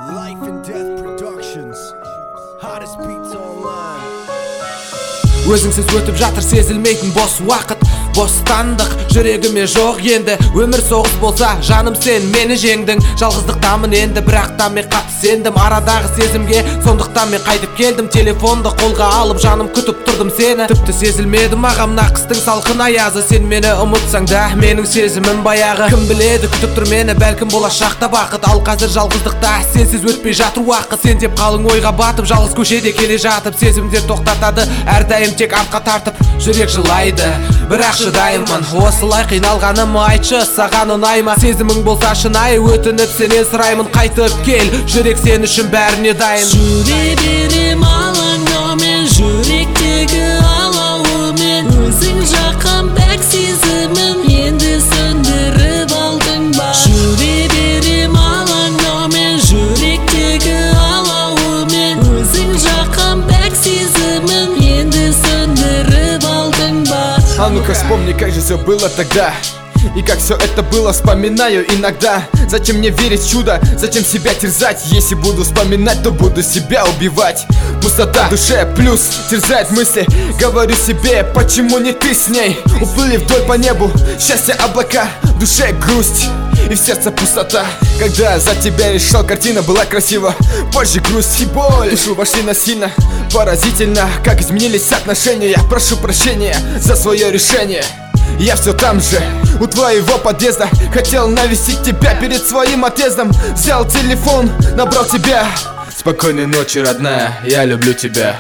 Life and Death Productions. Hottest beats online. Өзіңсіз өтіп жатыр сезілмейтін бос уақыт, бостандық жүрегіме жоқ енді. Өмір соғыс болса жаным сен мені жеңдің. Жалғыздықтамын енді, бірақ та мен қатты сендім арадағы сезімге, сондықтан мен қайтып келдім. Телефонды қолға алып жаным күтіп тұрдым сені. Тіпті сезілмеді маған мына қыстың салқын аязы. Сен мені ұмытсаң да менің сезімім баяғы. Кім біледі күтіп тұр мені, бәлкім болашақта бақыт. Ал қазір жалғыздықта сенсіз өтпей жатыр уақыт. Сен деп қалың ойға батып, жалғыз көшеде келе жатып, сезімдер тоқтатады әрдайым тек артқа тартып. Жүрек жылайды, бірақ шыдаймын. Осылай қиналғаным айтшы, саған ұнай ма? Сезімің болса шынайы, өтініп сенен сұраймын. Қайтып кел, жүрек сен үшін бәріне дайын. Жүре берем алаңдаумен, жүректегі алауымен. Өзің жаққан бәк сезімін енді сөндіріп алдың ба? Жүре берем алаңдаумен, жүректегі алауымен. Өзің жаққан бәк сезімін енді сөндіріп алдың ба? А ну-ка вспомни, как же все было тогда, и как все это было, вспоминаю иногда. Зачем мне верить в чудо, зачем себя терзать? Если буду вспоминать, то буду себя убивать. Пустота в душе плюс терзает мысли. Говорю себе, почему не ты с ней? Уплыли вдоль по небу, счастье облака, в душе грусть и в сердце пустота. Когда за тебя решал, картина была красива, позже грусть и боль, душу вошли насильно. Поразительно, как изменились отношения. Я прошу прощения за свое решение. Я все там же, у твоего подъезда. Хотел навестить тебя перед своим отъездом. Взял телефон, набрал тебя. Спокойной ночи, родная, я люблю тебя.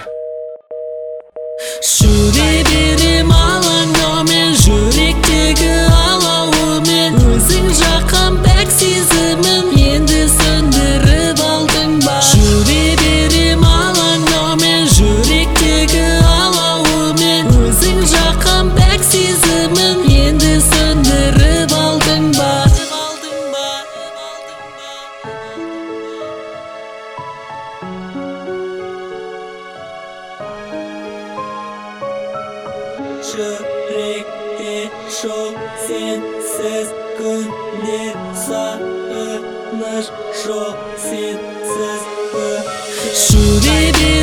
Жүре берем алаңдаумен, жүректегі алауымен. Өзің жаққан бәк сезімін енді сөндіріп алдың ба? Жүре берем алаңдаумен, жүректегі алауымен. Өзің жаққан бәк сезімін енді сөндіріп алдың ба? Жүректе жоқ сенсіз күндер, сағыныш жоқ сенсіз. Жүре